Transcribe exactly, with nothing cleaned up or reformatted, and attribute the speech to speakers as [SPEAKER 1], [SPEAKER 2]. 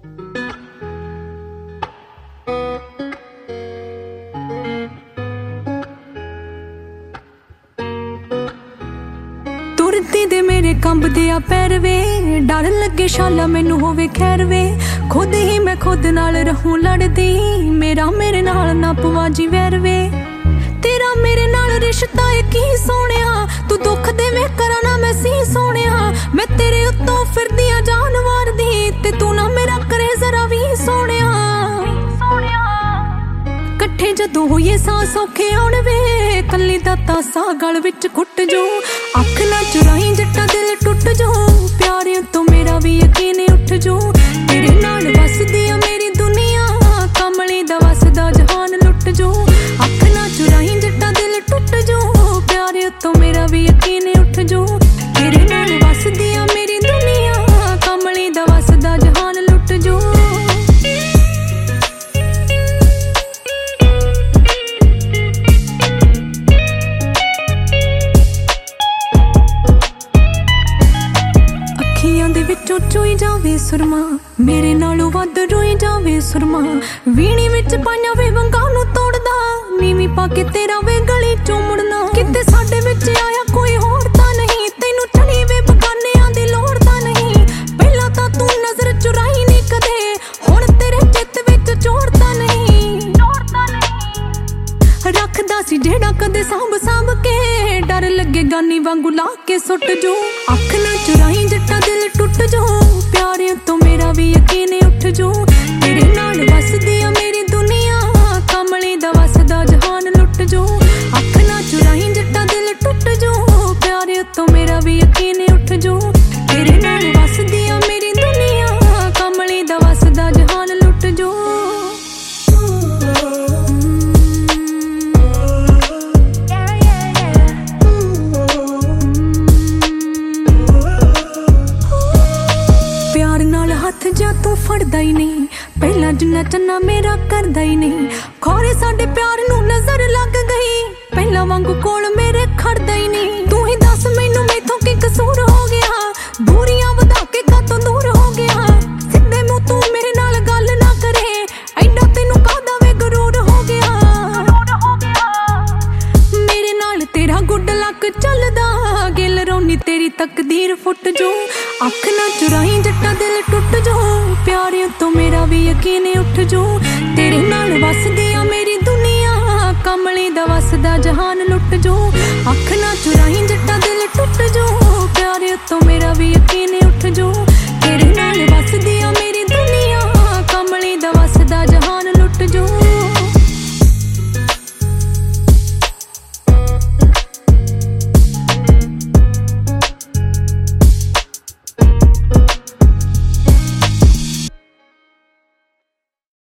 [SPEAKER 1] तुरती दे मेरे कंबदे आ पैर वे, डर लगे शाला मैनू होवे खैर वे। खुद ही मैं खुद नाल रहूं लड़दी, मेरा मेरे नाल ना पवाजी वैर वे। तेरा मेरे नाल रिश्ता है की सोनिया, तू दुख दे मैं करा ना मैं सी सोनिया। मैं तेरे उत्तों फिरदी आ जानवर दी, ते तू ना मेरा करे जरा भी सोनिया। कट्ठे जदों होइए सां सौखे आउण वे, कल्ली दा तासा गल विच घुट जो। अख ना चुराई जट्टा दिल टुट जो, प्यारे तो मेरा भी यकीन उठ जो। तेरे नाल वसदी आ मेरी दुनिया, कमली दा वसदा जहान लुट जो। अख ना चुराई जट्टा दिल टुट जो, प्यारे तो मेरा भी यकीन उठ जो। तेरे नाल वसदी आ मेरी दुनिया, कमली दा वसदा जहान लुट जो। चोई जावे सुरमा, मेरे नालों वध रोई जावे सुरमा। वीणी विच पाइया वे वंगा नू तोड़दा, नीवी पाके तेरा वे गली चों मुड़ना। किते साडे विच आया कोई होर तां नहीं, तैनू चढ़ी वे बगानियां दी लोड़ तां नहीं। पहला तां तू नजर चुराई नहीं कदे, हुण तेरे चित विच चोड़ तां नहीं। रखदा सी जेड़ा कदे सांभ सांभ के, डर लगे गानी वांगू ला के सुट जो। अख ना चुराई जट्टा दिल टुट जो, प्यारे तो मेरा भी यकीन उठ जो। तेरे नाल वसदी आ मेरी दुनिया, कमली दा वसदा जहान लुट जो। अख ना चुराई जट्टा दिल टुट जो, प्यारे तो मेरा भी यकीन उठ जो। तेरे नाल वसदी आ मेरी दुनिया, कमली दा वसदा जहान लुट जो। हथ जा तू फड़दा ही नहीं, पहला जिन्ना चन्ना मेरा करदा ही नहीं। खौरे साडे प्यार नू नजर लग गई, पहला वांगू कोल मेरे खड़दा ही नहीं। तू ही दस मैनू मैथों की कसूर हो गया, दूरियां वधा के कातों दूर हो गया। सिद्धे मुंह तू मेरे नाल गल ना करे, ऐडा तैनू काहदा वे गरूर हो गया। मेरे नाल तेरा गुड लक चलदा, गिल रोनी तेरी तकदीर फुट जो। अख ना चुराई जट्टा दिल टुट जो, प्यारे तो मेरा भी यकीन उठ जो।